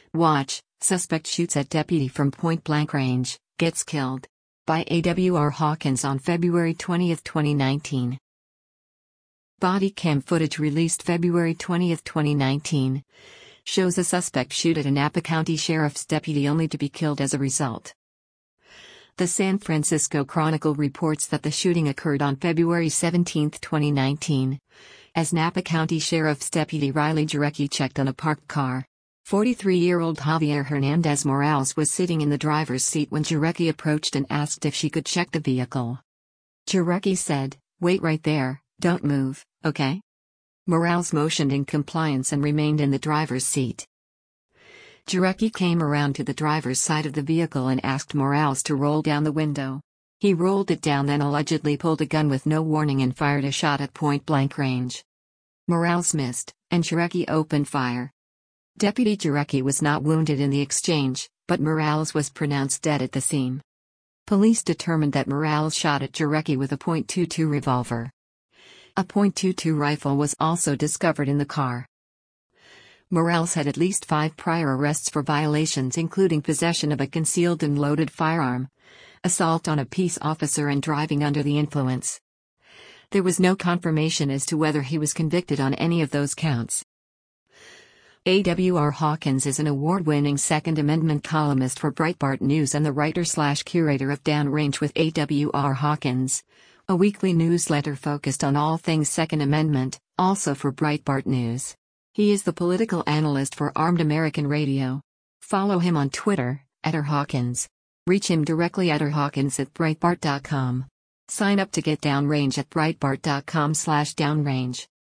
Watch, suspect shoots at deputy from point-blank range, gets killed. By AWR Hawkins on February 20, 2019. Body cam footage released February 20, 2019. Shows a suspect shoot at a Napa County Sheriff's deputy only to be killed as a result. The San Francisco Chronicle reports that the shooting occurred on February 17, 2019. As Napa County Sheriff's Deputy Riley Jarecki checked on a parked car. 43-year-old Javier Hernandez Morales was sitting in the driver's seat when Jarecki approached and asked if she could check the vehicle. Jarecki said, "Wait right there, don't move, okay?" Morales motioned in compliance and remained in the driver's seat. Jarecki came around to the driver's side of the vehicle and asked Morales to roll down the window. He rolled it down, then allegedly pulled a gun with no warning and fired a shot at point-blank range. Morales missed, and Jarecki opened fire. Deputy Jarecki was not wounded in the exchange, but Morales was pronounced dead at the scene. Police determined that Morales shot at Jarecki with a .22 revolver. A .22 rifle was also discovered in the car. Morales had at least 5 prior arrests for violations including possession of a concealed and loaded firearm, assault on a peace officer and driving under the influence. There was no confirmation as to whether he was convicted on any of those counts. AWR Hawkins is an award-winning Second Amendment columnist for Breitbart News and the writer/curator of Downrange with AWR Hawkins, a weekly newsletter focused on all things Second Amendment, also for Breitbart News. He is the political analyst for Armed American Radio. Follow him on Twitter, @RHawkins. Reach him directly at rhawkins@breitbart.com. Sign up to get Downrange at breitbart.com/downrange.